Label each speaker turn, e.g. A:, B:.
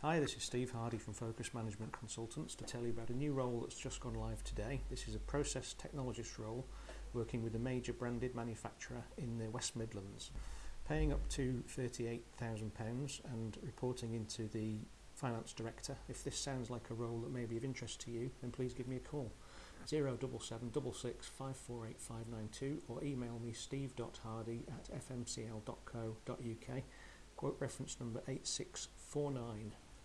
A: Hi, this is Steve Hardy from Focus Management Consultants to tell you about a new role that's just gone live today. This is a process technologist role working with a major branded manufacturer in the West Midlands, paying up to £38,000 and reporting into the finance director. If this sounds like a role that may be of interest to you, then please give me a call. 07766 548 592 or email me steve.hardy@fmcl.co.uk. Quote reference number 8649.